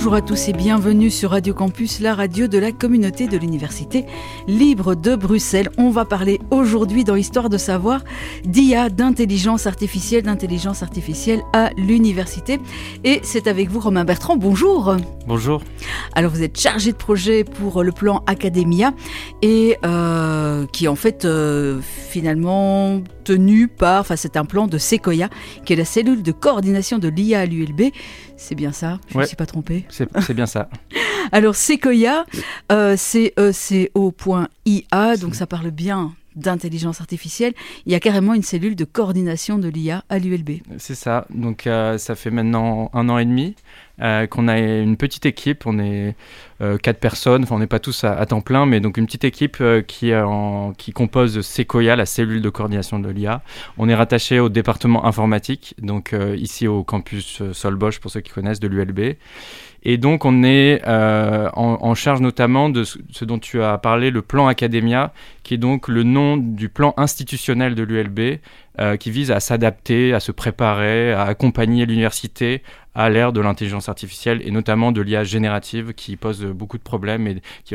Bonjour à tous et bienvenue sur Radio Campus, la radio de la communauté de l'Université libre de Bruxelles. On va parler aujourd'hui dans Histoire de savoir d'IA, d'intelligence artificielle à l'université. Et c'est avec vous Romain Bertrand, bonjour. Bonjour. Alors vous êtes chargé de projet pour le plan Academia et qui est en fait finalement tenu par, c'est un plan de Sequoia, qui est la cellule de coordination de l'IA à l'ULB. C'est bien ça, je ne me suis pas trompée. C'est bien ça. Alors Sequoia, CECO.IA, donc ça parle bien d'intelligence artificielle. Il y a carrément une cellule de coordination de l'IA à l'ULB. C'est ça, donc ça fait maintenant 1 an et demi qu'on a une petite équipe, on est 4 personnes, on n'est pas tous à temps plein, mais donc une petite équipe qui compose Sequoia, la cellule de coordination de l'IA. On est rattaché au département informatique, donc ici au campus Solbosch, pour ceux qui connaissent, de l'ULB. Et donc, on est en charge notamment de ce dont tu as parlé, le plan Academia, qui est donc le nom du plan institutionnel de l'ULB, qui vise à s'adapter, à se préparer, à accompagner l'université à l'ère de l'intelligence artificielle et notamment de l'IA générative qui pose beaucoup de problèmes et qui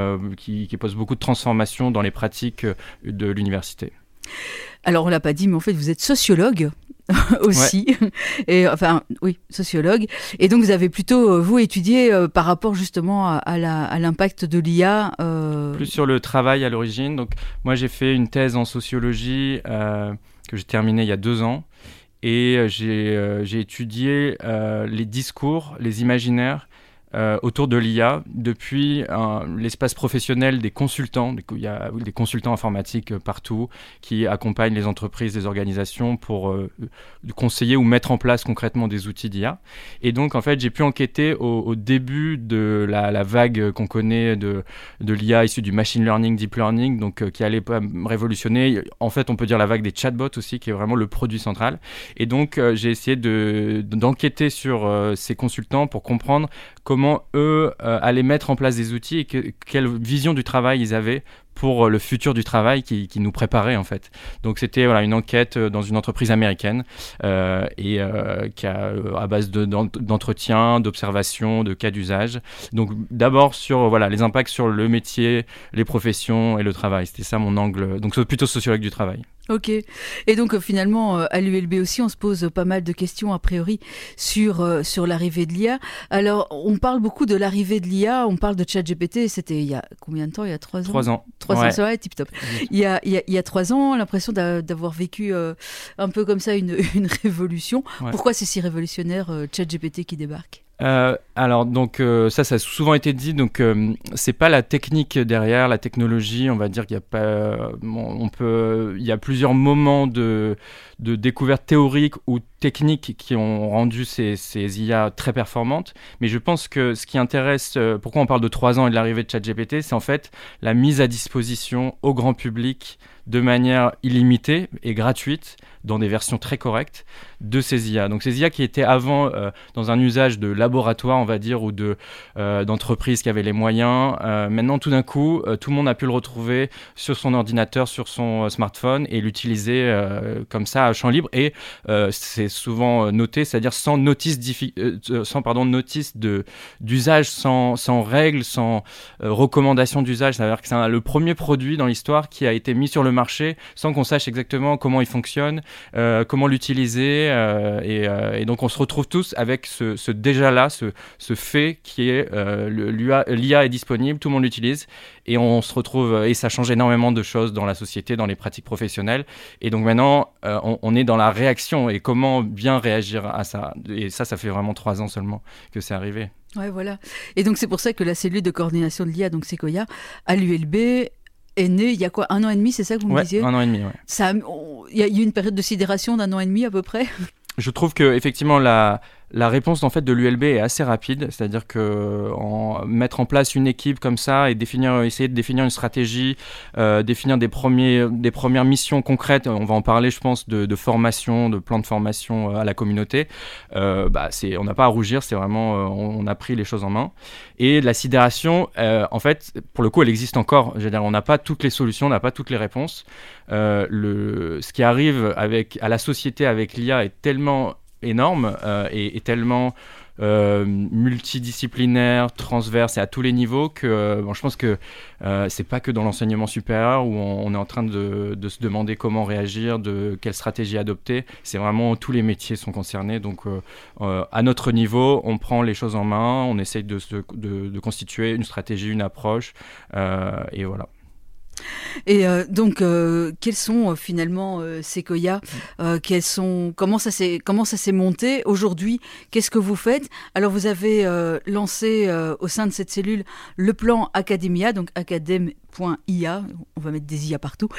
pose beaucoup de transformations dans les pratiques de l'université. Alors, on ne l'a pas dit, mais en fait, vous êtes sociologue aussi. Ouais. Oui, sociologue. Et donc, vous avez plutôt, vous, étudié par rapport justement à l'impact de l'IA. Plus sur le travail à l'origine. Donc, moi, j'ai fait une thèse en sociologie que j'ai terminée il y a 2 ans. Et j'ai étudié les discours, les imaginaires autour de l'IA depuis l'espace professionnel des consultants. Il y a des consultants informatiques partout qui accompagnent les entreprises, les organisations pour conseiller ou mettre en place concrètement des outils d'IA. Et donc, en fait, j'ai pu enquêter au début de la vague qu'on connaît de l'IA issue du machine learning, deep learning, donc qui allait révolutionner. En fait, on peut dire la vague des chatbots aussi, qui est vraiment le produit central. Et donc, j'ai essayé d'enquêter sur ces consultants pour comprendre comment eux allaient mettre en place des outils et quelle vision du travail ils avaient pour le futur du travail qui nous préparait en fait. Donc c'était une enquête dans une entreprise américaine qui a à base d'entretien, d'observation, de cas d'usage. Donc d'abord sur les impacts sur le métier, les professions et le travail. C'était ça mon angle. Donc c'est plutôt sociologue du travail. Ok. Et donc finalement, à l'ULB aussi, on se pose pas mal de questions a priori sur l'arrivée de l'IA. Alors, on parle beaucoup de l'arrivée de l'IA, on parle de ChatGPT, c'était il y a combien de temps ? Il y a 3 ans ? 3 ans. 3 ans, ça va, tip top. Il y a 3 ans, l'impression d'avoir vécu un peu comme ça une révolution. Ouais. Pourquoi c'est si révolutionnaire, ChatGPT qui débarque ? Alors donc ça a souvent été dit, donc c'est pas la technique derrière, la technologie, on va dire qu'il y a pas, il y a plusieurs moments de découverte théorique ou techniques qui ont rendu ces IA très performantes, mais je pense que ce qui intéresse, pourquoi on parle de 3 ans et de l'arrivée de ChatGPT, c'est en fait la mise à disposition au grand public de manière illimitée et gratuite, dans des versions très correctes, de ces IA. Donc ces IA qui étaient avant dans un usage de laboratoire, on va dire, ou d'entreprises qui avaient les moyens, maintenant tout d'un coup, tout le monde a pu le retrouver sur son ordinateur, sur son smartphone et l'utiliser comme ça à champ libre. Et c'est souvent noté, c'est-à-dire sans notice d'usage, sans règles, sans recommandation d'usage. C'est-à-dire que c'est le premier produit dans l'histoire qui a été mis sur le marché sans qu'on sache exactement comment il fonctionne, comment l'utiliser, et donc on se retrouve tous avec ce déjà-là, ce fait qui est l'IA est disponible, tout le monde l'utilise, et on se retrouve, et ça change énormément de choses dans la société, dans les pratiques professionnelles, et donc maintenant on est dans la réaction et comment bien réagir à ça, et ça fait vraiment 3 ans seulement que c'est arrivé. Ouais, voilà. Et donc c'est pour ça que la cellule de coordination de l'IA, donc Sequoia, à l'ULB, est née il y a 1 an et demi, c'est ça que vous me disiez ? 1 an et demi, ouais. Il y a eu une période de sidération d'1 an et demi à peu près ? Je trouve que effectivement la réponse en fait de l'ULB est assez rapide, c'est-à-dire que mettre en place une équipe comme ça et essayer de définir une stratégie, définir des premières missions concrètes, on va en parler je pense de formation, de plan de formation à la communauté, on n'a pas à rougir, c'est vraiment on a pris les choses en main. Et la sidération, en fait pour le coup elle existe encore, je veux dire, on n'a pas toutes les solutions, on n'a pas toutes les réponses. Ce qui arrive à la société avec l'IA est tellement énorme et tellement multidisciplinaire, transverse et à tous les niveaux que je pense que c'est pas que dans l'enseignement supérieur où on est en train de se demander comment réagir, de quelle stratégie adopter. C'est vraiment tous les métiers sont concernés. Donc à notre niveau, on prend les choses en main, on essaye de constituer une stratégie, une approche et voilà. Et donc, quels sont finalement Sequoia comment ça s'est monté aujourd'hui? Qu'est-ce que vous faites? Alors, vous avez lancé au sein de cette cellule le plan Academia, donc academ.ia, on va mettre des IA partout.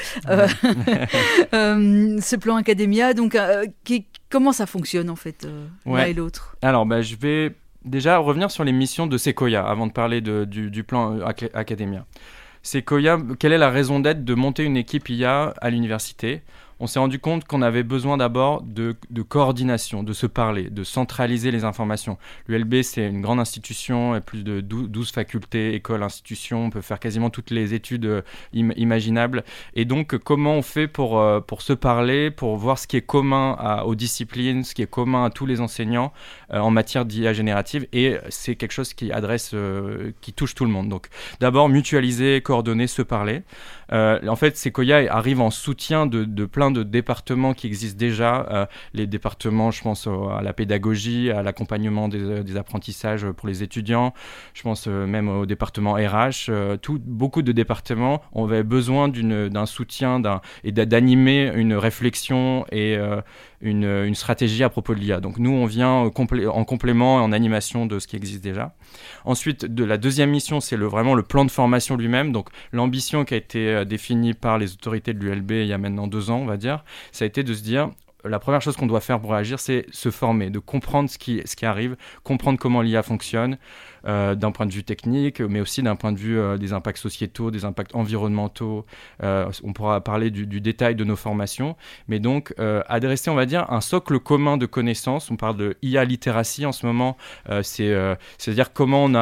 Ce plan Academia, donc, comment ça fonctionne en fait, l'un et l'autre? Alors, je vais déjà revenir sur les missions de Sequoia avant de parler du plan Academia. Sequoia, quelle est la raison d'être de monter une équipe IA à l'université? On s'est rendu compte qu'on avait besoin d'abord de coordination, de se parler, de centraliser les informations. L'ULB, c'est une grande institution, plus de 12 facultés, écoles, institutions. On peut faire quasiment toutes les études imaginables. Et donc, comment on fait pour se parler, pour voir ce qui est commun aux disciplines, ce qui est commun à tous les enseignants en matière d'IA générative? Et c'est quelque chose qui touche tout le monde. Donc, d'abord, mutualiser, coordonner, se parler. En fait, Sequoia arrive en soutien de plein de départements qui existent déjà. Les départements, je pense à la pédagogie, à l'accompagnement des apprentissages pour les étudiants. Je pense même au département RH. Beaucoup de départements avaient besoin d'un soutien et d'animer une réflexion et une stratégie à propos de l'IA. Donc nous, on vient en complément et en animation de ce qui existe déjà. Ensuite, la deuxième mission, c'est vraiment le plan de formation lui-même. Donc l'ambition qui a été définie par les autorités de l'ULB il y a maintenant 2 ans, on va dire, ça a été de se dire, la première chose qu'on doit faire pour réagir, c'est se former, de comprendre ce qui arrive, comprendre comment l'IA fonctionne, d'un point de vue technique, mais aussi d'un point de vue des impacts sociétaux, des impacts environnementaux. On pourra parler du détail de nos formations, mais donc adresser, on va dire, un socle commun de connaissances. On parle de IA littératie en ce moment, c'est-à-dire comment on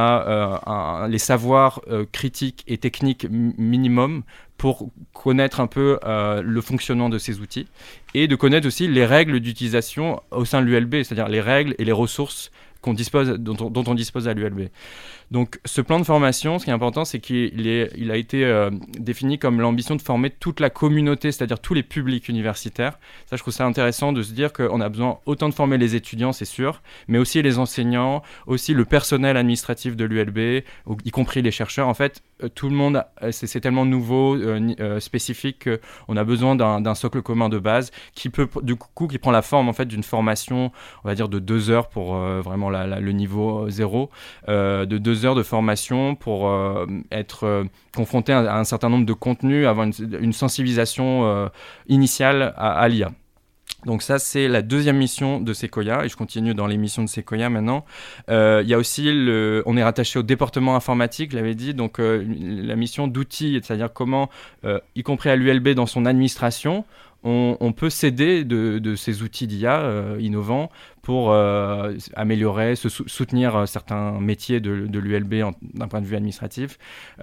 a les savoirs critiques et techniques minimum pour connaître un peu le fonctionnement de ces outils et de connaître aussi les règles d'utilisation au sein de l'ULB, c'est-à-dire les règles et les ressources dont on dispose à l'ULB. Donc ce plan de formation, ce qui est important, c'est qu'il a été défini comme l'ambition de former toute la communauté, c'est-à-dire tous les publics universitaires. Ça, je trouve ça intéressant de se dire qu'on a besoin autant de former les étudiants, c'est sûr, mais aussi les enseignants, aussi le personnel administratif de l'ULB, y compris les chercheurs. En fait, tout le monde, c'est tellement nouveau, spécifique, qu'on a besoin d'un socle commun de base qui prend la forme en fait d'une formation, on va dire de 2 heures pour vraiment le niveau 0, de 2 heures de formation pour être confronté à un certain nombre de contenus, avoir une sensibilisation initiale à l'IA. Donc ça, c'est la deuxième mission de Sequoia, et je continue dans les missions de Sequoia maintenant. Il y a aussi, on est rattaché au département informatique, je l'avais dit, donc la mission d'outils, c'est-à-dire comment, y compris à l'ULB dans son administration, on peut s'aider de ces outils d'IA innovants pour améliorer, soutenir certains métiers de l'ULB d'un point de vue administratif.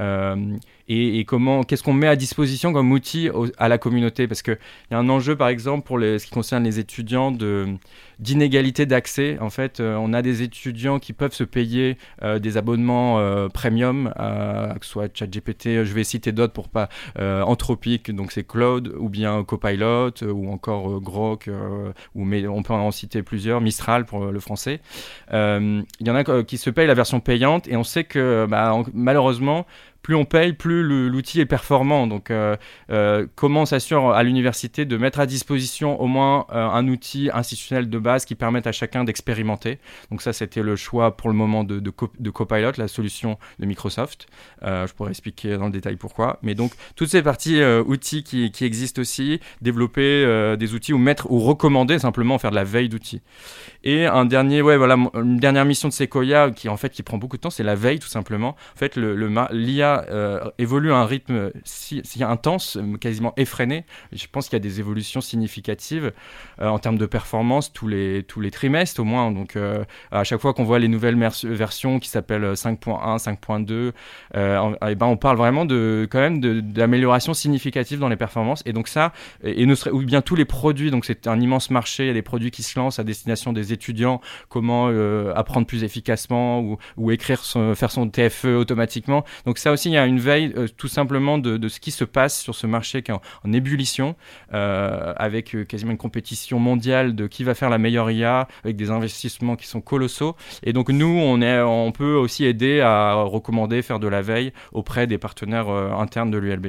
Et qu'est-ce qu'on met à disposition comme outil à la communauté? Parce qu'il y a un enjeu, par exemple, pour ce qui concerne les étudiants d'inégalité d'accès. En fait, on a des étudiants qui peuvent se payer des abonnements premium, que ce soit ChatGPT, je vais citer d'autres pour pas, Anthropic, donc c'est Claude, ou bien Copilot, ou encore Grok, mais on peut en citer plusieurs, Mistral pour le français. Il y en a qui se payent la version payante, et on sait que malheureusement, plus on paye, plus l'outil est performant. Donc, comment on s'assure à l'université de mettre à disposition au moins un outil institutionnel de base qui permette à chacun d'expérimenter. Donc ça, c'était le choix pour le moment de Copilot, la solution de Microsoft. Je pourrais expliquer dans le détail pourquoi. Mais donc, toutes ces parties outils qui existent aussi, développer des outils ou recommander simplement faire de la veille d'outils. Et une dernière mission de Sequoia qui prend beaucoup de temps, c'est la veille tout simplement. En fait, l'IA déjà évolue à un rythme si intense, quasiment effréné. Je pense qu'il y a des évolutions significatives en termes de performance tous les trimestres au moins. Donc à chaque fois qu'on voit les nouvelles versions qui s'appellent 5.1, 5.2, on parle vraiment quand même d'amélioration significative dans les performances. Et donc ça, ou bien tous les produits, donc c'est un immense marché, il y a des produits qui se lancent à destination des étudiants, comment apprendre plus efficacement ou faire son TFE automatiquement. Donc ça aussi, il y a une veille tout simplement de ce qui se passe sur ce marché qui est en ébullition, avec quasiment une compétition mondiale de qui va faire la meilleure IA, avec des investissements qui sont colossaux. Et donc nous, on peut aussi aider à recommander, faire de la veille auprès des partenaires internes de l'ULB.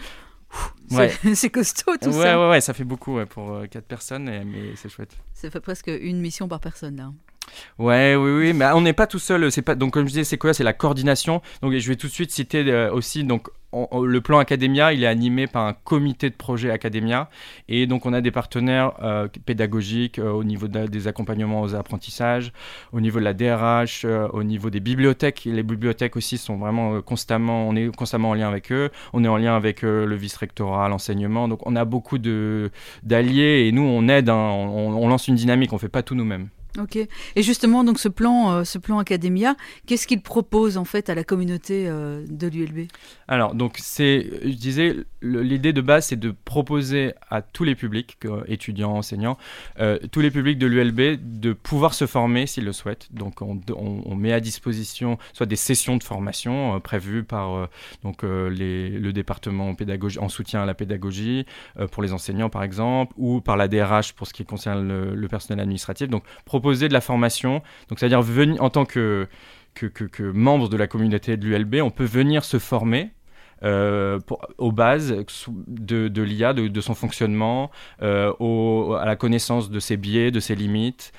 C'est costaud tout ça. Ouais, ça fait beaucoup pour 4 personnes, mais c'est chouette. Ça fait presque une mission par personne là. Oui, mais on n'est pas tout seul. C'est pas, donc comme je disais, c'est quoi ? C'est la coordination. Donc je vais tout de suite citer aussi donc le plan Academia, il est animé par un comité de projet Academia, et donc on a des partenaires pédagogiques au niveau des accompagnements aux apprentissages, au niveau de la DRH, au niveau des bibliothèques. Les bibliothèques aussi sont vraiment on est constamment en lien avec eux. On est en lien avec le vice-rectorat, l'enseignement. Donc on a beaucoup d'alliés, et nous on aide, on lance une dynamique, on fait pas tout nous-mêmes. Ok. Et justement, donc ce plan Academia, qu'est-ce qu'il propose en fait à la communauté de l'ULB ? Alors, donc je disais, l'idée de base, c'est de proposer à tous les publics, étudiants, enseignants, tous les publics de l'ULB, de pouvoir se former s'ils le souhaitent. Donc, on met à disposition soit des sessions de formation prévues par le département pédagogie en soutien à la pédagogie pour les enseignants, par exemple, ou par la DRH pour ce qui concerne le personnel administratif. Donc, proposer de la formation, donc c'est-à-dire venir en tant que membre de la communauté de l'ULB, on peut venir se former aux bases de l'IA, de son fonctionnement, à la connaissance de ses biais, de ses limites,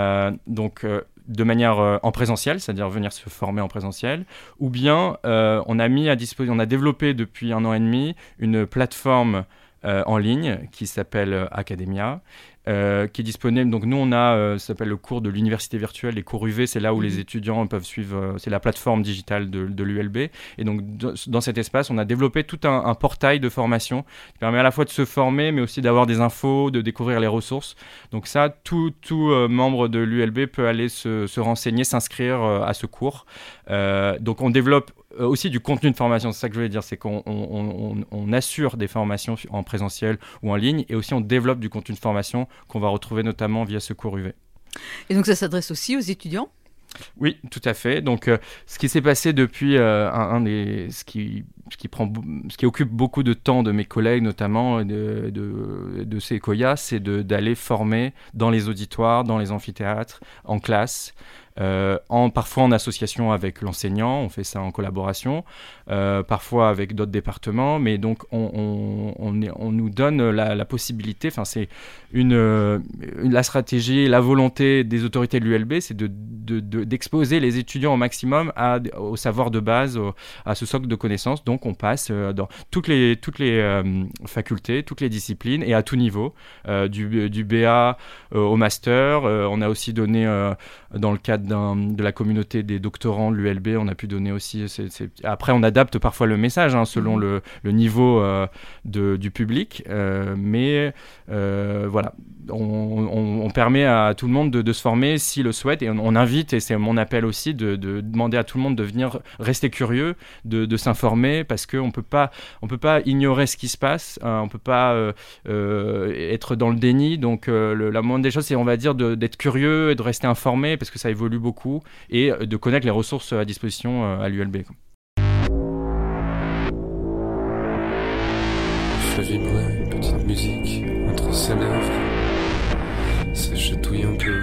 de manière en présentiel, c'est-à-dire venir se former en présentiel, ou bien on a développé depuis 1 an et demi une plateforme en ligne qui s'appelle Academia, qui est disponible. Donc nous on a, ça s'appelle le cours de l'université virtuelle, les cours UV, c'est là où les étudiants peuvent suivre, c'est la plateforme digitale de l'ULB, et donc dans cet espace on a développé tout un portail de formation qui permet à la fois de se former mais aussi d'avoir des infos, de découvrir les ressources. Donc ça, tout membre de l'ULB peut aller se renseigner, s'inscrire à ce cours. Donc on développe aussi du contenu de formation, c'est ça que je voulais dire, c'est qu'on assure des formations en présentiel ou en ligne, et aussi on développe du contenu de formation qu'on va retrouver notamment via ce cours UV. Et donc ça s'adresse aussi aux étudiants ? Oui, tout à fait. Donc ce qui s'est passé depuis ce qui occupe beaucoup de temps de mes collègues, notamment de Sequoia, c'est d'aller former dans les auditoires, dans les amphithéâtres, en classe, parfois en association avec l'enseignant, on fait ça en collaboration, parfois avec d'autres départements, mais donc on nous donne la possibilité, enfin c'est la stratégie, la volonté des autorités de l'ULB, c'est d'exposer les étudiants au maximum au savoir de base, à ce socle de connaissances. Donc on passe dans toutes les facultés, toutes les disciplines et à tout niveau, du BA au master. On a aussi donné dans le cadre de la communauté des doctorants de l'ULB, on a pu donner aussi, après on adapte parfois le message selon le niveau du public, mais voilà, on permet à tout le monde de se former s'il le souhaite, et on invite, et c'est mon appel aussi, de demander à tout le monde de venir rester curieux, de s'informer, parce qu'on peut pas ignorer ce qui se passe, on peut pas être dans le déni. Donc la moindre des choses, c'est, on va dire, d'être curieux et de rester informé, parce que ça évolue beaucoup, et de connaître les ressources à disposition à l'ULB. Je fais vibrer une petite musique entre ses lèvres, ça chatouille un peu.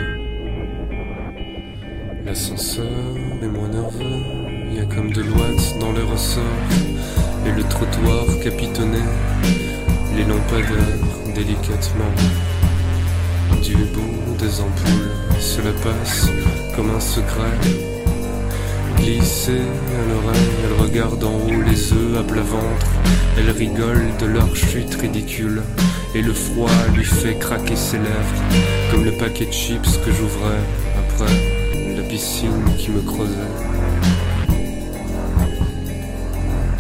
L'ascenseur est moins nerveux, y a comme de l'ouate dans les ressorts, et le trottoir capitonné, les lampadaires délicatement. Du bout des ampoules, cela passe comme un secret. Glissée à l'oreille, elle regarde en haut les œufs à plat ventre. Elle rigole de leur chute ridicule, et le froid lui fait craquer ses lèvres, comme le paquet de chips que j'ouvrais après la piscine qui me creusait.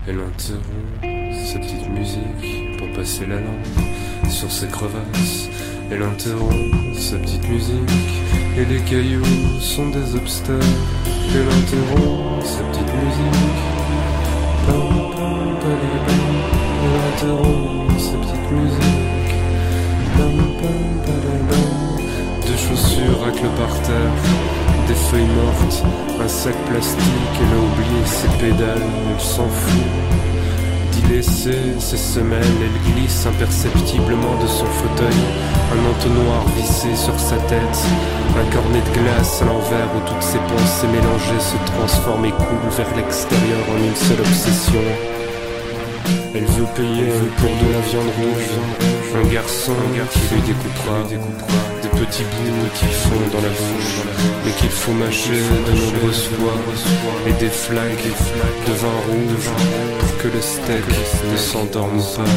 Elle interrompt sa petite musique pour passer la lampe sur ses crevasses. Elle interrompt sa petite musique et les cailloux sont des obstacles. Elle interrompt sa petite musique. Pam, pam, padam. Elle interrompt sa petite musique. Pam, pam, padam. Deux chaussures raclent par terre, des feuilles mortes, un sac plastique. Elle a oublié ses pédales, elle s'en fout d'y laisser ses semelles. Elle glisse imperceptiblement de son fauteuil, un entonnoir vissé sur sa tête, un cornet de glace à l'envers où toutes ses pensées mélangées se transforment et coulent vers l'extérieur en une seule obsession. Elle veut payer pour de la viande rouge, un garçon qui lui découpera des petits bouts qui font dans la bouche, mais qu'il faut mâcher de nombreuses fois, et des flaques de vin rouge pour que le steak ne s'endorme pas.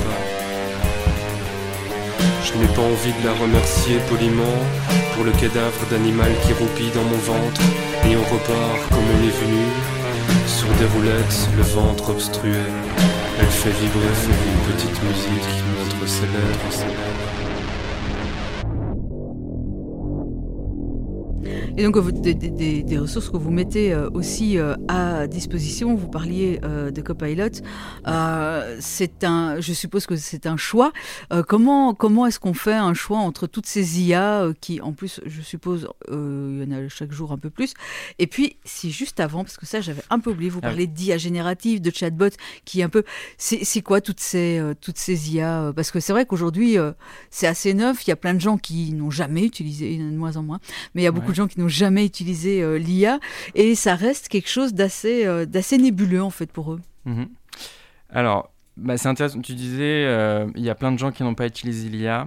Je n'ai pas envie de la remercier poliment pour le cadavre d'animal qui roupille dans mon ventre, et on repart comme elle est venue, sur des roulettes, le ventre obstrué. Elle fait vibrer une petite musique entre ses lèvres. Et donc des ressources que vous mettez aussi à disposition. Vous parliez de Copilot. Je suppose que c'est un choix. Comment est-ce qu'on fait un choix entre toutes ces IA qui, en plus, je suppose, il y en a chaque jour un peu plus. Et puis, si juste avant, parce que ça, j'avais un peu oublié, vous parlez d'IA générative, de chatbot, qui est un peu... C'est quoi toutes ces IA Parce que c'est vrai qu'aujourd'hui, c'est assez neuf. Il y a plein de gens qui n'ont jamais utilisé, il y en a de moins en moins, mais il y a beaucoup de gens qui n'ont jamais utilisé l'IA, et ça reste quelque chose d'assez nébuleux en fait pour eux. Alors, c'est intéressant, tu disais, il y a plein de gens qui n'ont pas utilisé l'IA.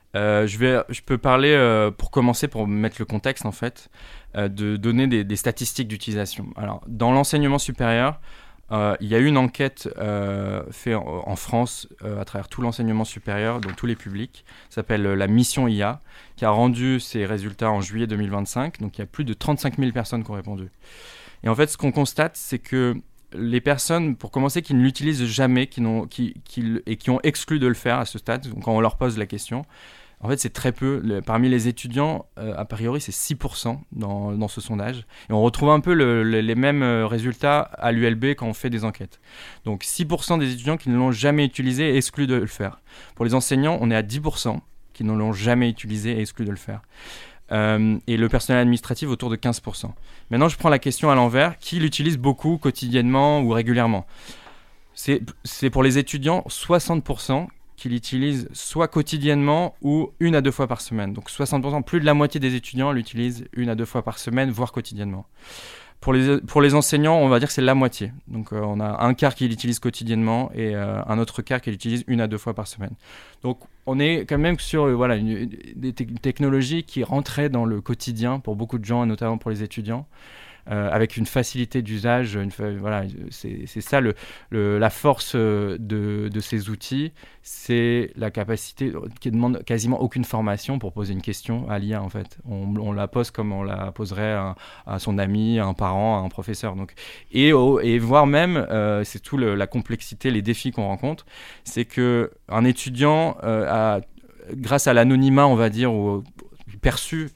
Je peux parler, pour commencer, pour mettre le contexte en fait, de donner des statistiques d'utilisation. Alors, dans l'enseignement supérieur, il y a eu une enquête faite en France à travers tout l'enseignement supérieur, dans tous les publics, ça s'appelle la Mission IA, qui a rendu ses résultats en juillet 2025. Donc il y a plus de 35 000 personnes qui ont répondu. Et en fait, ce qu'on constate, c'est que les personnes, pour commencer, qui ne l'utilisent jamais, qui ont exclu de le faire à ce stade, donc quand on leur pose la question, en fait, c'est très peu. Parmi les étudiants, a priori, c'est 6% dans ce sondage. Et on retrouve un peu les mêmes résultats à l'ULB quand on fait des enquêtes. Donc, 6% des étudiants qui ne l'ont jamais utilisé et exclus de le faire. Pour les enseignants, on est à 10% qui ne l'ont jamais utilisé et exclus de le faire. Et le personnel administratif, autour de 15%. Maintenant, je prends la question à l'envers. Qui l'utilise beaucoup, quotidiennement ou régulièrement ? C'est pour les étudiants, 60% qui l'utilisent soit quotidiennement ou 1 à 2 fois par semaine. Donc 60%, plus de la moitié des étudiants l'utilisent 1 à 2 fois par semaine, voire quotidiennement. Pour les enseignants, on va dire que c'est la moitié. Donc on a un quart qui l'utilise quotidiennement et un autre quart qui l'utilise 1 à 2 fois par semaine. Donc on est quand même sur des technologies qui rentraient dans le quotidien pour beaucoup de gens, et notamment pour les étudiants. Avec une facilité d'usage, c'est ça la force de ces outils, c'est la capacité qui demande quasiment aucune formation pour poser une question à l'IA en fait. On la pose comme on la poserait à son ami, à un parent, à un professeur. Donc, et voire même, c'est tout la complexité, les défis qu'on rencontre, c'est qu'un étudiant, grâce à l'anonymat, on va dire, perçu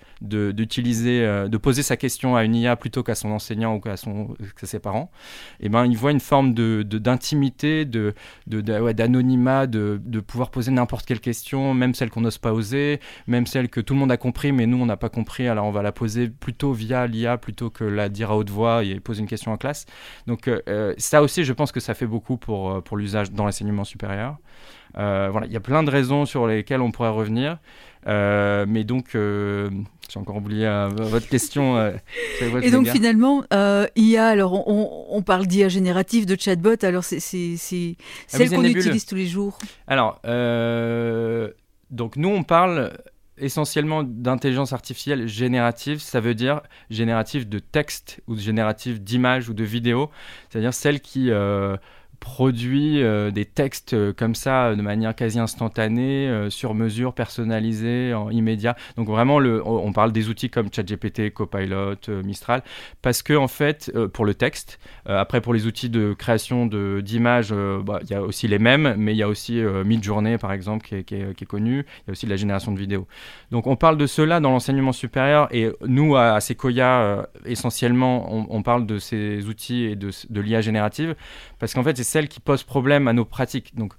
de poser sa question à une IA plutôt qu'à son enseignant ou qu'à ses parents, et il voit une forme d'intimité, d'anonymat, de pouvoir poser n'importe quelle question, même celle qu'on n'ose pas oser, même celle que tout le monde a compris mais nous on n'a pas compris, alors on va la poser plutôt via l'IA plutôt que la dire à haute voix et poser une question en classe. Donc ça aussi, je pense que ça fait beaucoup pour l'usage dans l'enseignement supérieur. Il y a plein de raisons sur lesquelles on pourrait revenir, mais donc j'ai encore oublié votre question. Et donc finalement, IA, alors on parle d'IA générative, de chatbot, alors c'est celle qu'on utilise tous les jours. Alors, donc nous on parle essentiellement d'intelligence artificielle générative, ça veut dire générative de texte ou générative d'images ou de vidéos, c'est-à-dire celle qui produit des textes comme ça de manière quasi instantanée, sur mesure, personnalisée, en immédiat. Donc vraiment, on parle des outils comme ChatGPT, Copilot, Mistral, parce que en fait, pour le texte, après pour les outils de création d'images, il y a aussi les mêmes, mais il y a aussi Midjourney par exemple qui est connu. Il y a aussi de la génération de vidéos. Donc on parle de cela dans l'enseignement supérieur, et nous à Sequoia essentiellement on parle de ces outils et de l'IA générative, parce qu'en fait c'est celle qui pose problème à nos pratiques. Donc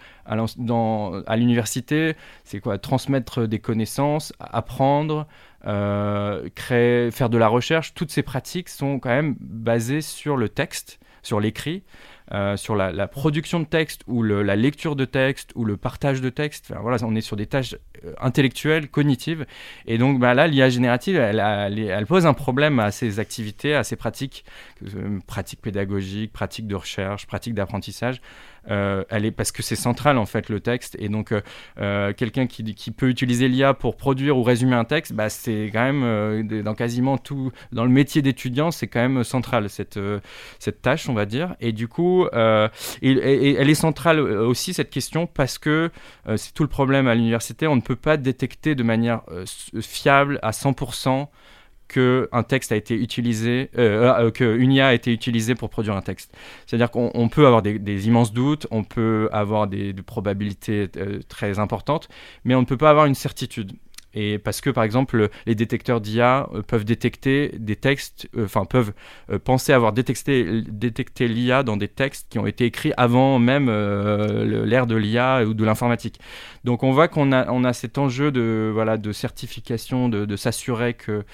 à l'université, c'est quoi? Transmettre des connaissances, apprendre, créer, faire de la recherche. Toutes ces pratiques sont quand même basées sur le texte, sur l'écrit, sur la production de texte ou la lecture de texte ou le partage de texte. Enfin, voilà, on est sur des tâches intellectuelles, cognitives. Et donc là, l'IA générative, elle pose un problème à ces activités, à ces pratiques, pratiques pédagogiques, pratiques de recherche, pratiques d'apprentissage. Parce que c'est central en fait le texte, et donc quelqu'un qui peut utiliser l'IA pour produire ou résumer un texte, c'est quand même dans quasiment tout, dans le métier d'étudiant, c'est quand même central cette tâche, on va dire. Et du coup et elle est centrale aussi, cette question, parce que c'est tout le problème à l'université. On ne peut pas détecter de manière fiable à 100% qu'un texte a été utilisé, qu'une IA a été utilisée pour produire un texte. C'est-à-dire qu'on peut avoir des immenses doutes, on peut avoir des probabilités très importantes, mais on ne peut pas avoir une certitude. Et parce que, par exemple, les détecteurs d'IA peuvent détecter des textes, peuvent penser avoir détecté l'IA dans des textes qui ont été écrits avant même l'ère de l'IA ou de l'informatique. Donc on voit qu'on a cet enjeu de certification, de s'assurer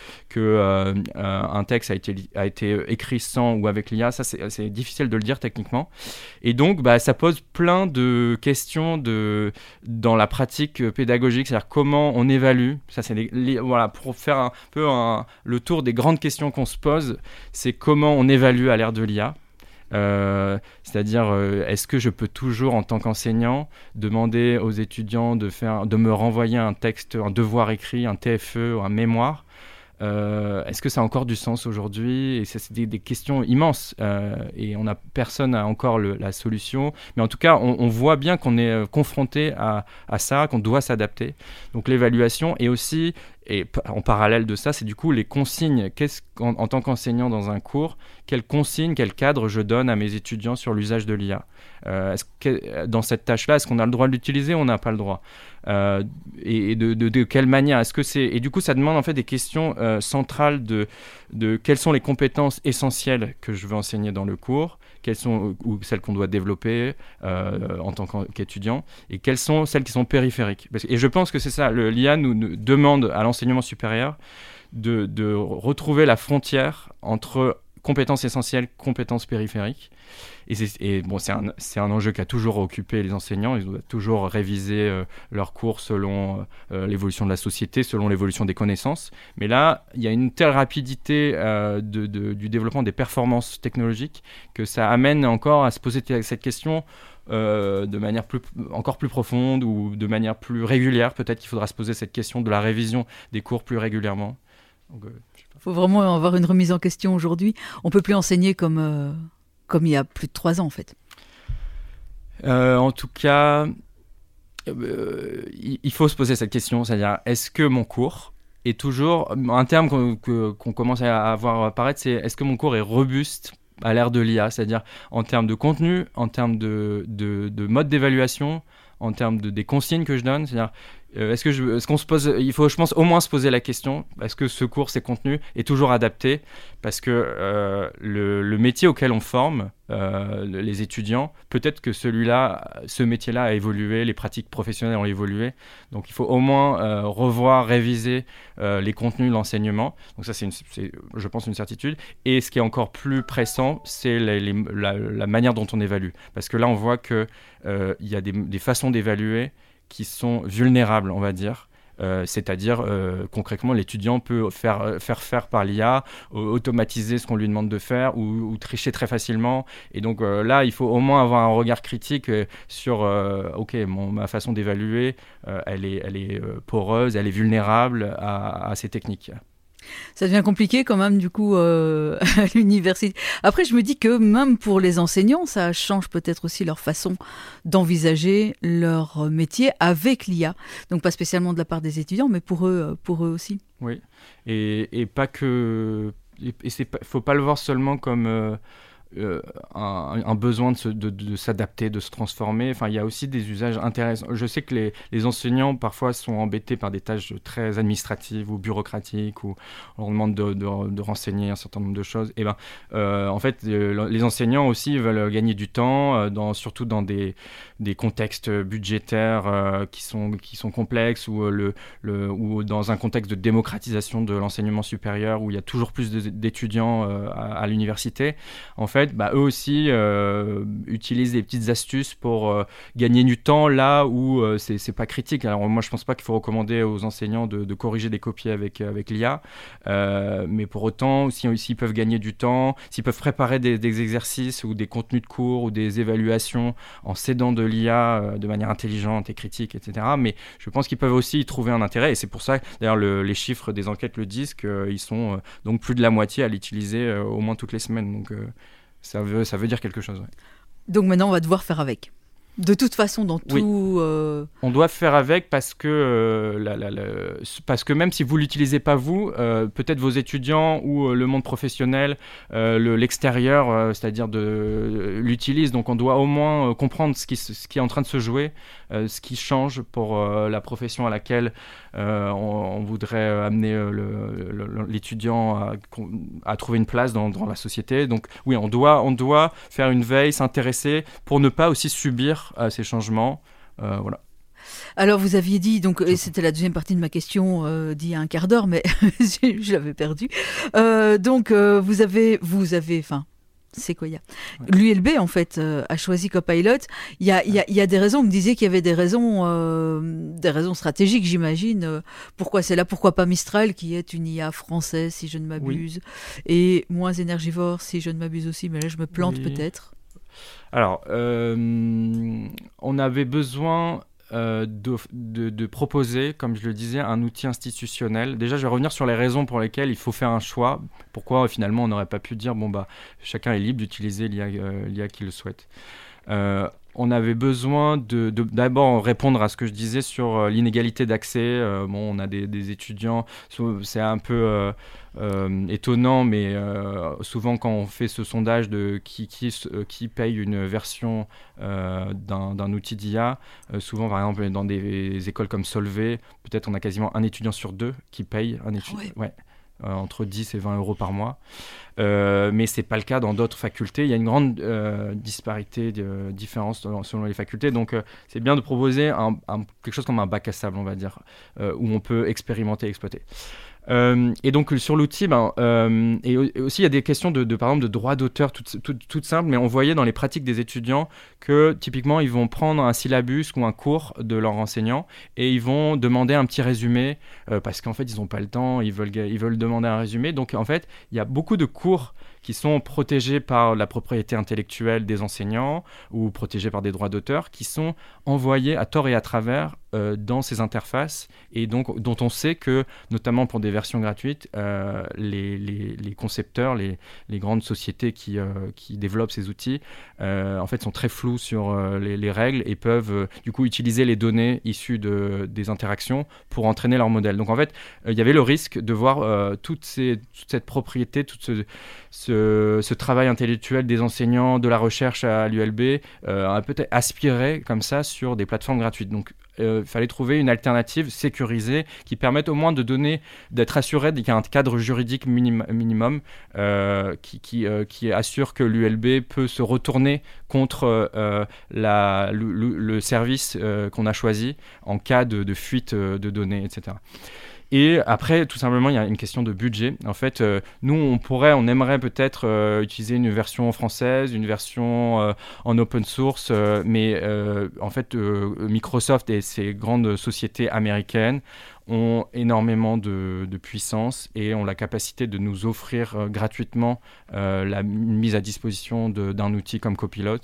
que un texte a été écrit sans ou avec l'IA. Ça, c'est difficile de le dire techniquement. Et donc, ça pose plein de questions dans la pratique pédagogique, c'est-à-dire comment on évalue. Ça, c'est voilà, pour faire un peu le tour des grandes questions qu'on se pose, c'est comment on évalue à l'ère de l'IA. C'est-à-dire, est-ce que je peux toujours, en tant qu'enseignant, demander aux étudiants de me renvoyer un texte, un devoir écrit, un TFE, un mémoire? Est-ce que ça a encore du sens aujourd'hui? Et ça, c'est des questions immenses, et personne n'a encore la solution, mais en tout cas on voit bien qu'on est confronté à ça, qu'on doit s'adapter. Donc l'évaluation, et aussi, et en parallèle de ça, c'est du coup les consignes. En tant qu'enseignant dans un cours, quelles consignes, quel cadre je donne à mes étudiants sur l'usage de l'IA? Dans cette tâche-là, est-ce qu'on a le droit de l'utiliser ou on n'a pas le droit? Et de quelle manière? Et du coup, ça demande en fait des questions centrales de quelles sont les compétences essentielles que je veux enseigner dans le cours, quelles sont ou celles qu'on doit développer en tant qu'étudiant, et quelles sont celles qui sont périphériques. Et je pense que c'est ça, l'IA nous demande à l'enseignement supérieur de retrouver la frontière entre compétences essentielles, compétences périphériques. Et bon, c'est un enjeu qui a toujours occupé les enseignants. Ils doivent toujours réviser leurs cours selon l'évolution de la société, selon l'évolution des connaissances. Mais là, il y a une telle rapidité du développement des performances technologiques que ça amène encore à se poser cette question de manière encore plus profonde, ou de manière plus régulière. Peut-être qu'il faudra se poser cette question de la révision des cours plus régulièrement. Il faut vraiment avoir une remise en question aujourd'hui. On ne peut plus enseigner comme il y a plus de 3 ans, en fait. En tout cas, il faut se poser cette question, c'est-à-dire, est-ce que mon cours est toujours... Un terme qu'on commence à voir apparaître, c'est est-ce que mon cours est robuste à l'ère de l'IA, c'est-à-dire en termes de contenu, en termes de mode d'évaluation, en termes des consignes que je donne, c'est-à-dire est-ce qu'on se pose, il faut, je pense, au moins se poser la question, est-ce que ce cours, ces contenus, est toujours adapté? Parce que le métier auquel on forme les étudiants, peut-être que ce métier-là a évolué, les pratiques professionnelles ont évolué, donc il faut au moins revoir, réviser les contenus de l'enseignement. Donc ça, c'est je pense, une certitude. Et ce qui est encore plus pressant, c'est la manière dont on évalue. Parce que là, on voit qu'il y a des façons d'évaluer qui sont vulnérables, on va dire. C'est-à-dire, concrètement, l'étudiant peut faire par l'IA, automatiser ce qu'on lui demande de faire, ou tricher très facilement. Et donc là, il faut au moins avoir un regard critique sur ma façon d'évaluer, elle est poreuse, elle est vulnérable à ces techniques. Ça devient compliqué quand même du coup à l'université. Après, je me dis que même pour les enseignants, ça change peut-être aussi leur façon d'envisager leur métier avec l'IA. Donc pas spécialement de la part des étudiants, mais pour eux aussi. Oui, et pas que... Et faut pas le voir seulement comme... un besoin de s'adapter, de se transformer. Enfin, il y a aussi des usages intéressants. Je sais que les enseignants parfois sont embêtés par des tâches très administratives ou bureaucratiques, où on leur demande de renseigner un certain nombre de choses. Et en fait, les enseignants aussi veulent gagner du temps, surtout dans des contextes budgétaires qui sont complexes, ou dans un contexte de démocratisation de l'enseignement supérieur où il y a toujours plus d'étudiants à l'université. En fait, eux aussi utilisent des petites astuces pour gagner du temps là où c'est pas critique. Alors moi, je pense pas qu'il faut recommander aux enseignants de corriger des copies avec l'IA, mais pour autant, s'ils peuvent gagner du temps, s'ils peuvent préparer des exercices ou des contenus de cours ou des évaluations en s'aidant de l'IA de manière intelligente et critique, etc. Mais je pense qu'ils peuvent aussi y trouver un intérêt, et c'est pour ça, d'ailleurs, les chiffres des enquêtes le disent, qu'ils sont donc plus de la moitié à l'utiliser au moins toutes les semaines. Donc ça veut dire quelque chose. Ouais. Donc maintenant, on va devoir faire avec. De toute façon, dans oui. tout... On doit faire avec parce que même si vous ne l'utilisez pas vous, peut-être vos étudiants ou le monde professionnel, l'extérieur, c'est-à-dire l'utilise. Donc on doit au moins comprendre ce qui est en train de se jouer, ce qui change pour la profession à laquelle on voudrait amener l'étudiant à trouver une place dans la société. Donc oui, on doit faire une veille, s'intéresser pour ne pas aussi subir ces changements. Voilà. Alors vous aviez dit, donc c'était la deuxième partie de ma question d'il y a un quart d'heure, mais je l'avais perdue. Donc vous avez, enfin, c'est quoi, l'ULB en fait a choisi Copilot. Il y a des raisons. Vous me disiez qu'il y avait des raisons stratégiques, j'imagine. Pourquoi c'est là? Pourquoi pas Mistral, qui est une IA française, si je ne m'abuse, et moins énergivore, si je ne m'abuse aussi. Mais là, je me plante peut-être. Alors, on avait besoin de proposer, comme je le disais, un outil institutionnel. Déjà, je vais revenir sur les raisons pour lesquelles il faut faire un choix. Pourquoi, finalement, on n'aurait pas pu dire, chacun est libre d'utiliser l'IA qu'il le souhaite. On avait besoin d'abord répondre à ce que je disais sur l'inégalité d'accès. On a des étudiants, c'est un peu étonnant, mais souvent quand on fait ce sondage de qui paye une version d'un outil d'IA, souvent par exemple dans des écoles comme Solvay, peut-être on a quasiment un étudiant sur deux qui paye un étudiant. Ouais. Entre 10 et 20 euros par mois. Mais ce n'est pas le cas dans d'autres facultés. Il y a une grande disparité, différence selon les facultés. Donc, c'est bien de proposer quelque chose comme un bac à sable, on va dire, où on peut expérimenter, exploiter. Et donc sur l'outil, et aussi il y a des questions par exemple de droit d'auteur toutes simples, mais on voyait dans les pratiques des étudiants que typiquement ils vont prendre un syllabus ou un cours de leur enseignant et ils vont demander un petit résumé parce qu'en fait ils n'ont pas le temps, ils veulent demander un résumé. Donc en fait il y a beaucoup de cours qui sont protégés par la propriété intellectuelle des enseignants ou protégés par des droits d'auteur, qui sont envoyés à tort et à travers dans ces interfaces, et donc dont on sait que, notamment pour des versions gratuites, les concepteurs, les grandes sociétés qui développent ces outils, en fait, sont très flous sur les règles et peuvent du coup utiliser les données issues des interactions pour entraîner leur modèle. Donc en fait, il y avait le risque de voir toute cette propriété, tout ce travail intellectuel des enseignants, de la recherche à l'ULB, peut-être aspirer comme ça sur des plateformes gratuites. Donc il fallait trouver une alternative sécurisée qui permette au moins d'être assuré qu'il y a un cadre juridique minimum qui assure que l'ULB peut se retourner contre le service qu'on a choisi en cas de fuite de données, etc. Et après, tout simplement, il y a une question de budget. En fait, nous, on aimerait peut-être utiliser une version française, une version en open source, mais en fait, Microsoft et ces grandes sociétés américaines ont énormément de puissance et ont la capacité de nous offrir gratuitement la mise à disposition d'un outil comme Copilot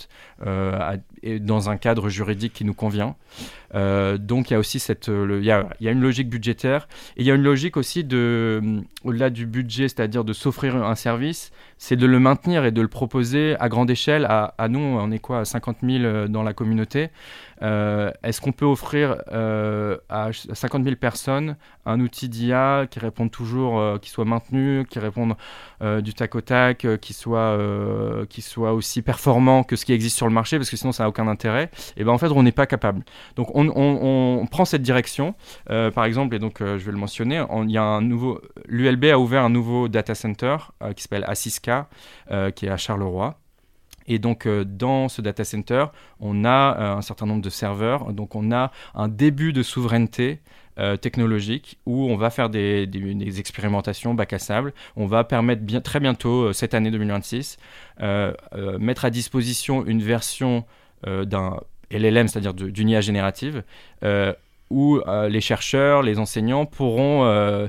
dans un cadre juridique qui nous convient. Donc il y a aussi il y a une logique budgétaire et il y a une logique aussi au-delà du budget, c'est-à-dire de s'offrir un service, c'est de le maintenir et de le proposer à grande échelle. À nous, on est quoi, à 50 000 dans la communauté. Est-ce qu'on peut offrir à 50 000 personnes un outil d'IA qui réponde toujours, qui soit maintenu, qui réponde du tac au tac, qui soit aussi performant que ce qui existe sur le marché, parce que sinon ça n'a aucun intérêt. Et ben en fait, on n'est pas capable. Donc on prend cette direction, par exemple, et donc je vais le mentionner. L'ULB a ouvert un nouveau data center qui s'appelle Assiska, qui est à Charleroi. Et donc, dans ce data center, on a un certain nombre de serveurs. Donc, on a un début de souveraineté technologique où on va faire des expérimentations bac à sable. On va permettre très bientôt, cette année 2026, mettre à disposition une version d'un LLM, c'est-à-dire d'une IA générative, où les chercheurs, les enseignants pourront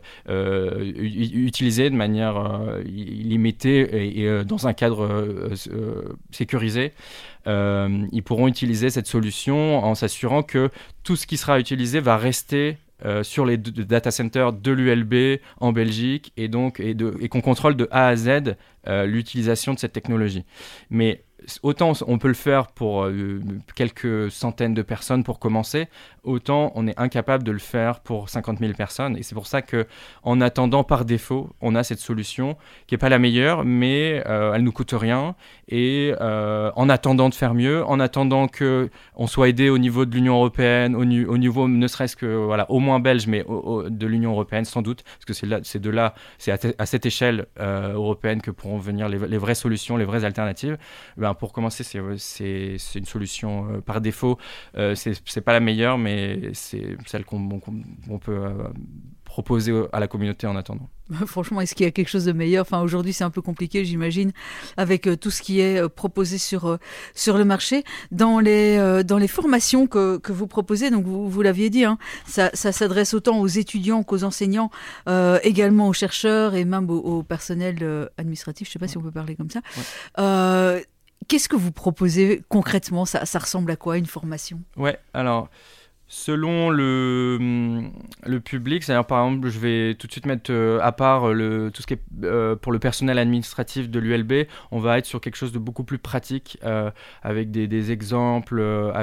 utiliser de manière illimitée et dans un cadre sécurisé. Ils pourront utiliser cette solution en s'assurant que tout ce qui sera utilisé va rester sur les data centers de l'ULB en Belgique et qu'on contrôle de A à Z l'utilisation de cette technologie. Mais autant on peut le faire pour quelques centaines de personnes pour commencer, autant on est incapable de le faire pour 50 000 personnes. Et c'est pour ça qu'en attendant, par défaut, on a cette solution qui n'est pas la meilleure, mais elle ne nous coûte rien. Et en attendant de faire mieux, en attendant qu'on soit aidé au niveau de l'Union européenne, au niveau ne serait-ce que, au moins belge, mais de l'Union européenne sans doute, parce que c'est à cette échelle européenne que pourront venir les vraies solutions, les vraies alternatives. Pour commencer, c'est une solution par défaut. C'est pas la meilleure, mais c'est celle qu'on peut proposer à la communauté en attendant. Franchement, est-ce qu'il y a quelque chose de meilleur ? Enfin, aujourd'hui, c'est un peu compliqué, j'imagine, avec tout ce qui est proposé sur le marché. Dans les formations que vous proposez, donc vous l'aviez dit, hein, ça s'adresse autant aux étudiants qu'aux enseignants, également aux chercheurs et même au personnel administratif. Je ne sais pas si on peut parler comme ça. Ouais. Qu'est-ce que vous proposez concrètement ? Ça ressemble à quoi, une formation ? Ouais, alors, selon le public, c'est-à-dire par exemple, je vais tout de suite mettre à part tout ce qui est pour le personnel administratif de l'ULB, on va être sur quelque chose de beaucoup plus pratique, avec des exemples,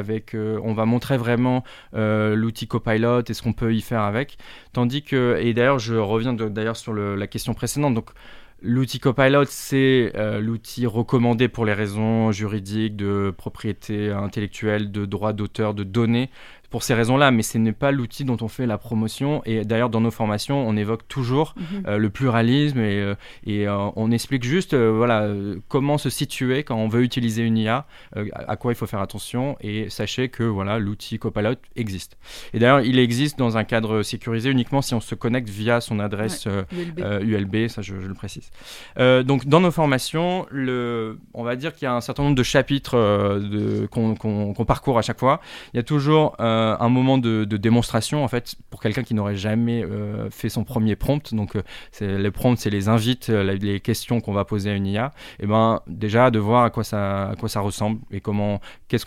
on va montrer vraiment l'outil Copilot et ce qu'on peut y faire avec. Tandis que, et d'ailleurs, je reviens sur la question précédente, donc l'outil Copilot, c'est l'outil recommandé pour les raisons juridiques, de propriété intellectuelle, de droit d'auteur, de données, pour ces raisons-là, mais ce n'est pas l'outil dont on fait la promotion. Et d'ailleurs, dans nos formations, on évoque toujours le pluralisme et on explique juste comment se situer quand on veut utiliser une IA, à quoi il faut faire attention. Et sachez que l'outil Copilot existe. Et d'ailleurs, il existe dans un cadre sécurisé uniquement si on se connecte via son adresse ULB, ça je le précise. Donc, dans nos formations, on va dire qu'il y a un certain nombre de chapitres qu'on parcourt à chaque fois. Il y a toujours un moment de démonstration en fait pour quelqu'un qui n'aurait jamais fait son premier prompt. Donc les prompts, c'est les invites, les questions qu'on va poser à une IA. Et déjà de voir à quoi ça ressemble et comment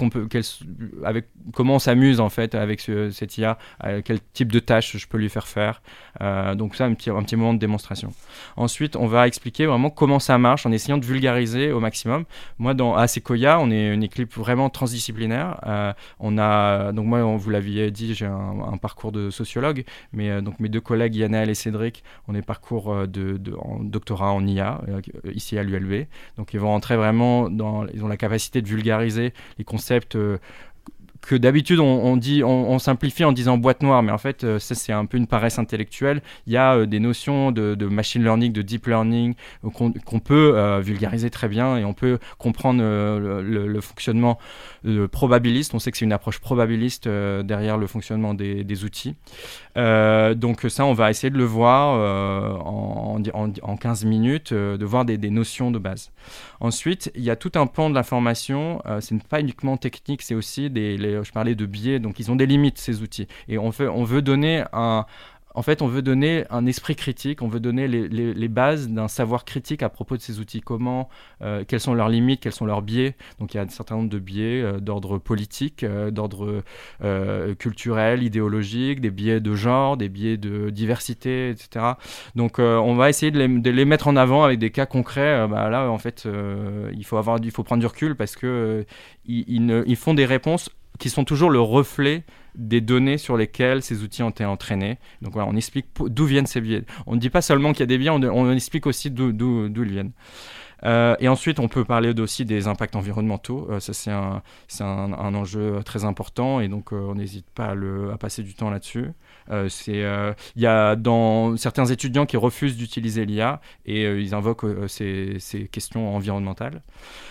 on s'amuse en fait avec cette IA, quel type de tâches je peux lui faire. Donc ça, un petit moment de démonstration. Ensuite, on va expliquer vraiment comment ça marche en essayant de vulgariser au maximum. Moi, à Sequoia, on est une équipe vraiment transdisciplinaire. Vous l'aviez dit, j'ai un parcours de sociologue, mais donc mes deux collègues Yanaël et Cédric ont des parcours en doctorat en IA ici à l'ULB. Donc ils vont rentrer vraiment ils ont la capacité de vulgariser les concepts que d'habitude on simplifie en disant boîte noire, mais en fait ça c'est un peu une paresse intellectuelle. Il y a des notions de machine learning, de deep learning qu'on peut vulgariser très bien et on peut comprendre le fonctionnement probabiliste. On sait que c'est une approche probabiliste derrière le fonctionnement des outils. Donc ça on va essayer de le voir en 15 minutes, de voir des notions de base. Ensuite, il y a tout un pan de l'information, ce n'est pas uniquement technique, c'est aussi je parlais de biais, donc ils ont des limites ces outils. Et on veut donner En fait, on veut donner un esprit critique, on veut donner les bases d'un savoir critique à propos de ces outils. Quelles sont leurs limites, quels sont leurs biais. Donc il y a un certain nombre de biais d'ordre politique, d'ordre culturel, idéologique, des biais de genre, des biais de diversité, etc. Donc on va essayer de les mettre en avant avec des cas concrets. Là, en fait, il faut prendre du recul parce que ils font des réponses qui sont toujours le reflet des données sur lesquelles ces outils ont été entraînés. Donc voilà, on explique d'où viennent ces biais. On ne dit pas seulement qu'il y a des biais, on explique aussi d'où ils viennent. Et ensuite, on peut parler aussi des impacts environnementaux. Ça, c'est un enjeu très important et donc on n'hésite pas à passer du temps là-dessus. Il y a certains étudiants qui refusent d'utiliser l'IA et ils invoquent ces questions environnementales.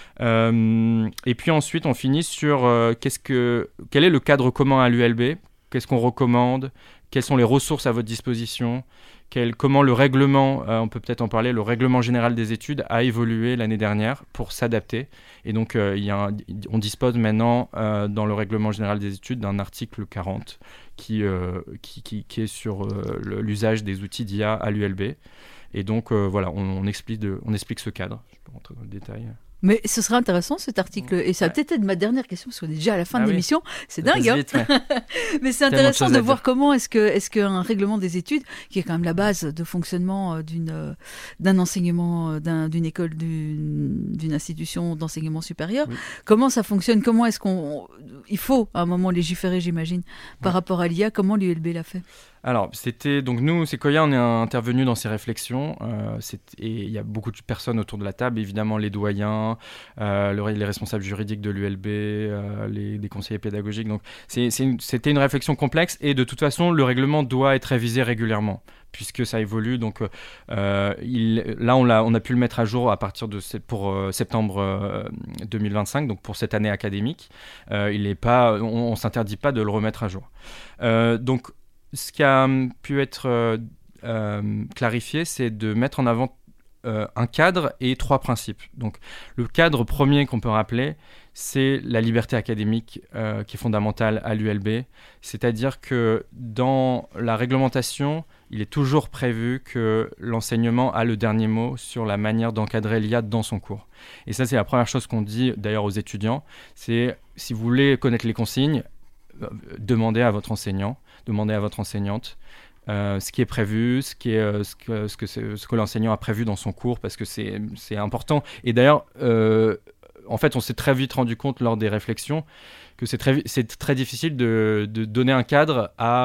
Et puis ensuite, on finit sur quel est le cadre commun à l'ULB, qu'est-ce qu'on recommande, quelles sont les ressources à votre disposition, comment le règlement, on peut peut-être en parler, le règlement général des études a évolué l'année dernière pour s'adapter. Et donc, on dispose maintenant dans le règlement général des études d'un article 40 qui est sur l'usage des outils d'IA à l'ULB. Et donc, voilà, on explique ce cadre. Je peux rentrer dans le détail. Mais ce serait intéressant cet article, et ça a peut-être été ma dernière question, parce qu'on est déjà à la fin de l'émission, c'est dingue, hein. Vite, ouais. Mais c'est intéressant de voir comment est-ce qu'un règlement des études, qui est quand même la base de fonctionnement d'un enseignement, d'une école, d'une institution d'enseignement supérieur, comment ça fonctionne, comment est-ce il faut à un moment légiférer, j'imagine, par rapport à l'IA, comment l'ULB l'a fait? Alors, donc nous, Sequoia, on est intervenu dans ces réflexions et il y a beaucoup de personnes autour de la table, évidemment les doyens, les responsables juridiques de l'ULB, des conseillers pédagogiques. Donc, c'était une réflexion complexe et de toute façon, le règlement doit être révisé régulièrement puisque ça évolue. Donc là, on a pu le mettre à jour à partir pour septembre 2025, donc pour cette année académique. On s'interdit pas de le remettre à jour. Donc, ce qui a pu être clarifié, c'est de mettre en avant un cadre et 3 principes. Donc, le cadre premier qu'on peut rappeler, c'est la liberté académique qui est fondamentale à l'ULB. C'est-à-dire que dans la réglementation, il est toujours prévu que l'enseignement a le dernier mot sur la manière d'encadrer l'IA dans son cours. Et ça, c'est la première chose qu'on dit d'ailleurs aux étudiants. C'est, si vous voulez connaître les consignes, demandez à votre enseignant, demandez à votre enseignante ce qui est prévu, ce que l'enseignant a prévu dans son cours, parce que c'est important. Et d'ailleurs, en fait, on s'est très vite rendu compte lors des réflexions que c'est très difficile de donner un cadre à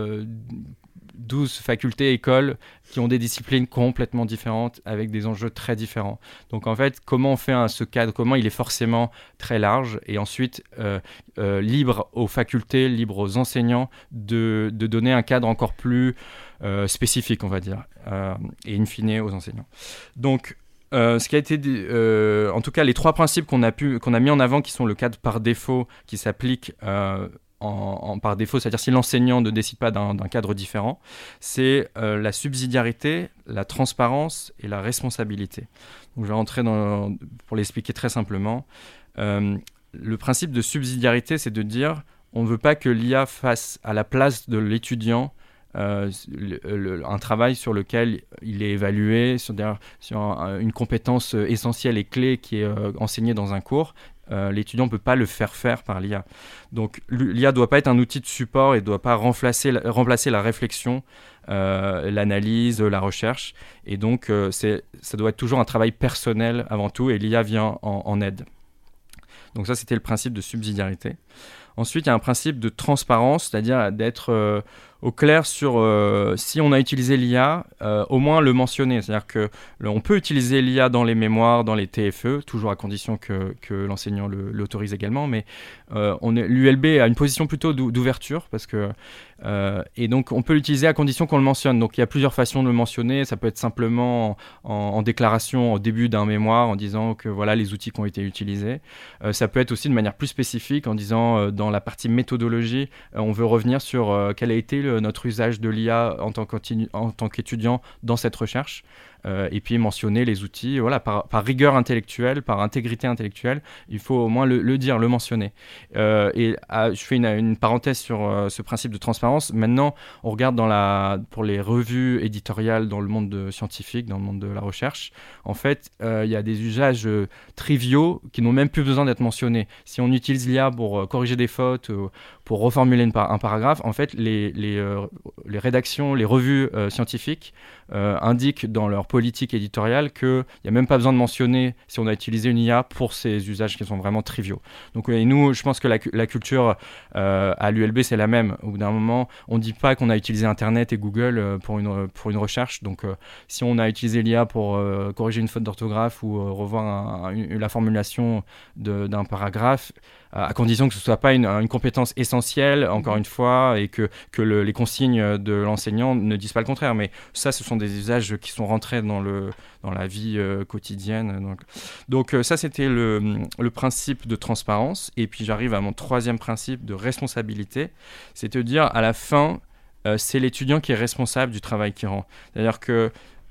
12 facultés, écoles qui ont des disciplines complètement différentes avec des enjeux très différents. Donc en fait, comment on fait ce cadre, comment il est forcément très large et ensuite libre aux facultés, libre aux enseignants de donner un cadre encore plus spécifique, on va dire, et in fine aux enseignants. Donc ce qui a été, en tout cas, les 3 principes qu'on a mis en avant, qui sont le cadre par défaut, qui s'applique par défaut, c'est-à-dire si l'enseignant ne décide pas d'un cadre différent, c'est la subsidiarité, la transparence et la responsabilité. Donc, je vais rentrer pour l'expliquer très simplement. Le principe de subsidiarité, c'est de dire on ne veut pas que l'IA fasse à la place de l'étudiant un travail sur lequel il est évalué sur une compétence essentielle et clé qui est enseignée dans un cours. L'étudiant ne peut pas le faire par l'IA. Donc l'IA ne doit pas être un outil de support et ne doit pas remplacer la réflexion, l'analyse, la recherche. Et donc ça doit être toujours un travail personnel avant tout et l'IA vient en aide. Donc ça, c'était le principe de subsidiarité. Ensuite, il y a un principe de transparence, c'est-à-dire d'être au clair sur si on a utilisé l'IA, au moins le mentionner. C'est-à-dire qu'on peut utiliser l'IA dans les mémoires, dans les TFE, toujours à condition que l'enseignant l'autorise également. Mais l'ULB a une position plutôt d'ouverture, et donc on peut l'utiliser à condition qu'on le mentionne. Donc il y a plusieurs façons de le mentionner. Ça peut être simplement en déclaration au début d'un mémoire, en disant que voilà les outils qui ont été utilisés. Ça peut être aussi de manière plus spécifique, en disant dans la partie méthodologie, on veut revenir sur quel a été notre usage de l'IA en tant qu'étudiant dans cette recherche. et puis mentionner les outils, voilà, par rigueur intellectuelle, par intégrité intellectuelle, il faut au moins le dire, le mentionner. Je fais une parenthèse sur ce principe de transparence. Maintenant, on regarde pour les revues éditoriales dans le monde scientifique, dans le monde de la recherche, en fait, il y a des usages triviaux qui n'ont même plus besoin d'être mentionnés. Si on utilise l'IA pour corriger des fautes, pour reformuler un paragraphe, en fait, les rédactions, les revues scientifiques indiquent dans leur politique éditoriale qu'il n'y a même pas besoin de mentionner si on a utilisé une IA pour ces usages qui sont vraiment triviaux. Donc, et nous, je pense que la culture à l'ULB, c'est la même. Au bout d'un moment, on ne dit pas qu'on a utilisé Internet et Google pour une recherche. Donc, si on a utilisé l'IA pour corriger une faute d'orthographe ou revoir la formulation d'un paragraphe, à condition que ce ne soit pas une compétence essentielle, encore une fois, et que les consignes de l'enseignant ne disent pas le contraire. Mais ça, ce sont des usages qui sont rentrés dans la vie quotidienne. Donc ça, c'était le principe de transparence. Et puis j'arrive à mon troisième principe de responsabilité. C'est de dire, à la fin, c'est l'étudiant qui est responsable du travail qu'il rend. C'est-à-dire que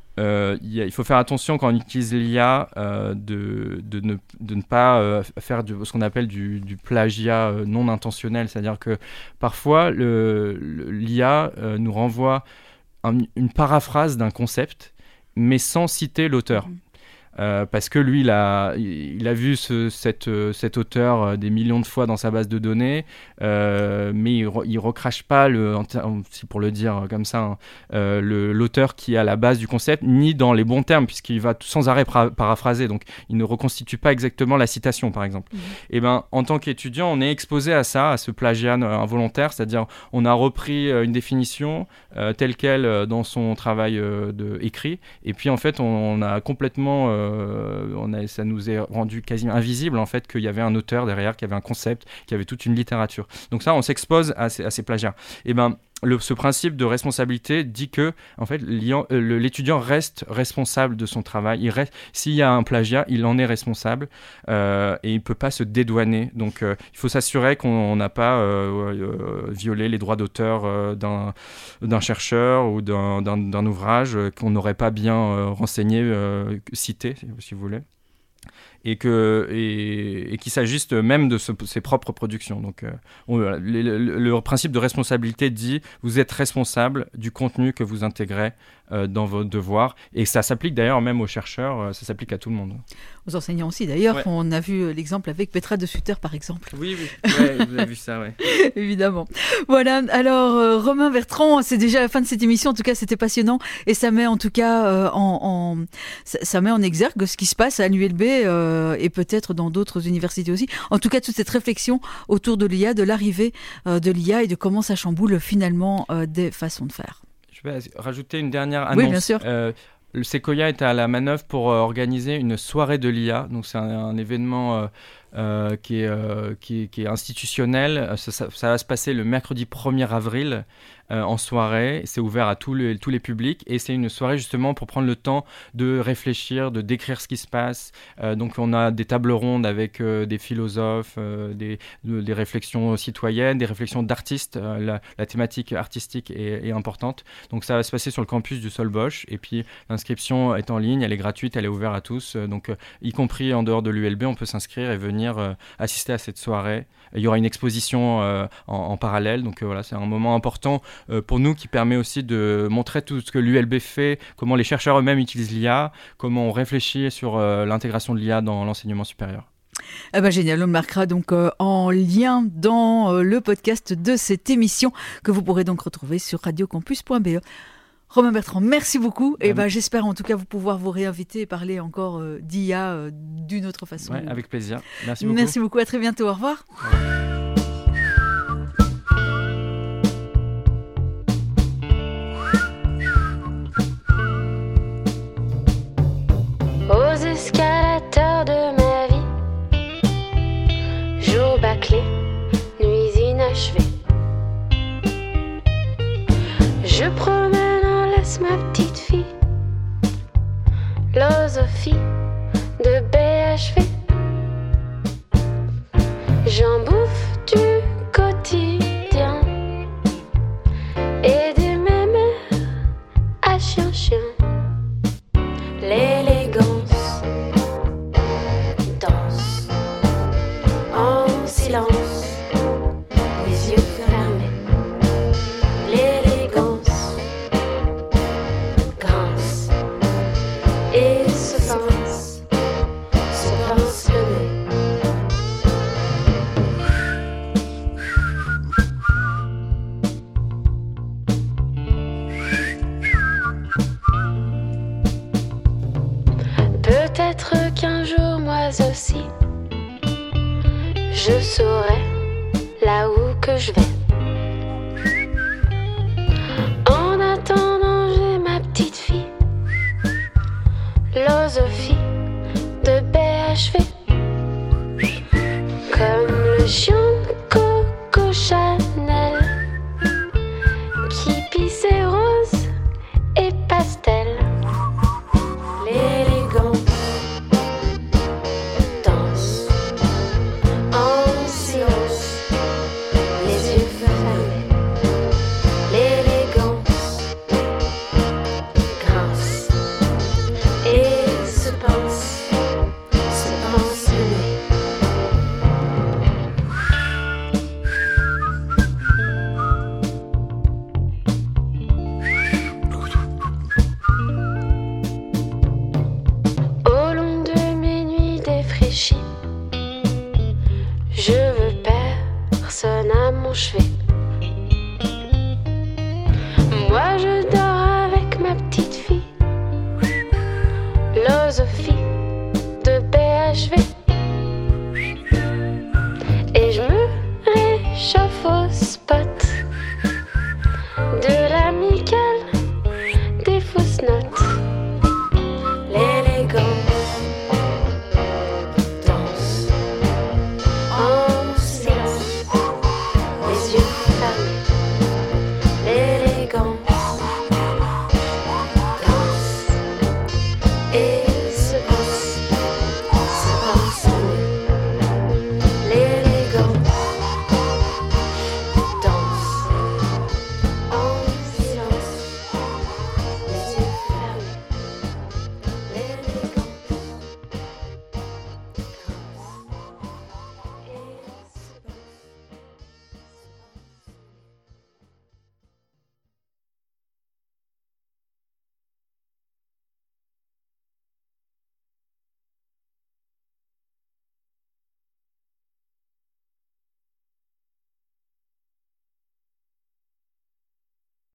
il faut faire attention quand on utilise l'IA de ne pas faire ce qu'on appelle du plagiat non intentionnel. C'est-à-dire que parfois, l'IA nous renvoie une paraphrase d'un concept, mais sans citer l'auteur. Parce que lui, il a vu cet auteur des millions de fois dans sa base de données, mais il recrache pas, pour le dire comme ça, l'auteur qui est à la base du concept, ni dans les bons termes, puisqu'il va sans arrêt paraphraser. Donc, il ne reconstitue pas exactement la citation, par exemple. Et ben, en tant qu'étudiant, on est exposé à ça, à ce plagiat involontaire, c'est-à-dire on a repris une définition telle quelle dans son travail écrit, et puis en fait, on a complètement ça nous est rendu quasiment invisible en fait qu'il y avait un auteur derrière, qu'il y avait un concept, qu'il y avait toute une littérature. Donc ça, on s'expose à ces plagiats. Et ben, ce principe de responsabilité dit que en fait, l'étudiant reste responsable de son travail. S'il y a un plagiat, il en est responsable et il ne peut pas se dédouaner. Donc il faut s'assurer qu'on n'a pas violé les droits d'auteur d'un chercheur ou d'un ouvrage qu'on n'aurait pas bien renseigné, cité, si vous voulez. Et qu'il s'agisse même de ses propres productions. Donc, le principe de responsabilité dit vous êtes responsable du contenu que vous intégrez dans vos devoirs. Et ça s'applique d'ailleurs même aux chercheurs, ça s'applique à tout le monde. Aux enseignants aussi d'ailleurs. Ouais. On a vu l'exemple avec Petra de Sutter par exemple. Oui, ouais, vous avez vu ça, oui. Évidemment. Voilà, alors Romain Bertrand, c'est déjà la fin de cette émission. En tout cas, c'était passionnant et ça met en tout cas ça met en exergue ce qui se passe à l'ULB et peut-être dans d'autres universités aussi. En tout cas, toute cette réflexion autour de l'IA, de l'arrivée de l'IA et de comment ça chamboule finalement des façons de faire. Je vais rajouter une dernière annonce. Oui, bien sûr. Le Sequoia est à la manœuvre pour organiser une soirée de l'IA. Donc c'est un événement qui est institutionnel. Ça va se passer le mercredi 1er avril en soirée. C'est ouvert à tous les publics et c'est une soirée justement pour prendre le temps de réfléchir, de décrire ce qui se passe. Donc on a des tables rondes avec des philosophes, des réflexions citoyennes, des réflexions d'artistes. La thématique artistique est importante. Donc ça va se passer sur le campus du Solbosch et puis l'inscription est en ligne, elle est gratuite, elle est ouverte à tous. Donc y compris en dehors de l'ULB, on peut s'inscrire et venir assister à cette soirée. Il y aura une exposition en parallèle. Donc voilà, c'est un moment important pour nous qui permet aussi de montrer tout ce que l'ULB fait, comment les chercheurs eux-mêmes utilisent l'IA, comment on réfléchit sur l'intégration de l'IA dans l'enseignement supérieur. Ah bah génial, on le marquera donc en lien dans le podcast de cette émission que vous pourrez donc retrouver sur radiocampus.be. Romain Bertrand, merci beaucoup. Et j'espère en tout cas vous pouvoir vous réinviter et parler encore d'IA d'une autre façon. Ouais, avec plaisir. Merci beaucoup. Merci beaucoup, à très bientôt. Au revoir. Aux escalators de ma vie, jour bâclé, nuits inachevées, je promène en laisse ma petite fille, philosophie de BHV. J'en bouffe du quotidien et des mémères à chien. que je vais. En attendant, j'ai ma petite fille, philosophie de BHV, comme le chien de Coco Chanel, qui pissait rose et pastel. L'élégance danse en silence, les yeux fermés. L'élégance grince et se pince le nez. Au long de mes nuits défraîchies, je veux personne à mon chevet.